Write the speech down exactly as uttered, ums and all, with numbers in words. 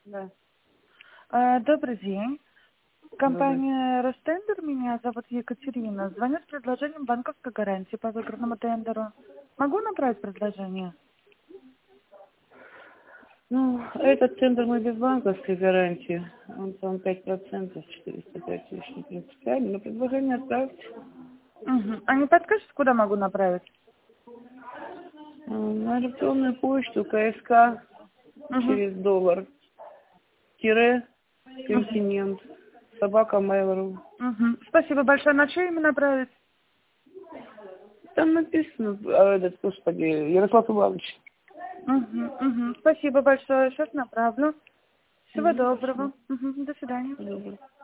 Да. А, Добрый день. Добрый. Компания Ростендер, меня зовут Екатерина. Звоню с предложением банковской гарантии по выигранному тендеру. Могу направить предложение? Ну, этот центр мы без банковской гарантии. Он там пять процентов, четыреста пять тысяч, не принципиально. Но предложение отправьте. Угу. А не подскажете, куда могу направить? А, На электронную почту КСК Угу. через доллар. Тире Угу. континент. Собака Mail.ru. Угу. Спасибо большое. На что именно направить? Там написано, а, этот, господи, Ярослав Иванович. Угу. Угу. Спасибо большое. Сейчас направлю. Всего Угу, доброго. все. Угу. До свидания. Добрый.